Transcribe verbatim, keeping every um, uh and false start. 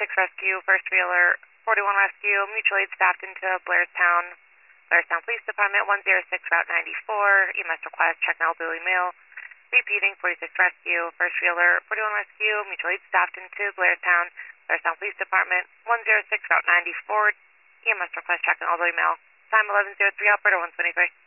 six Rescue, first wheeler, forty-one Rescue, mutual aid staffed into Blairstown, Blairstown Police Department, one zero six Route ninety-four, E M S request, check an elderly male. Repeating, forty-six Rescue, first wheeler, forty-one Rescue, mutual aid staffed into Blairstown, Blairstown Police Department, one zero six Route ninety-four, E M S request, check an elderly male. Time eleven oh three, operator one twenty-three.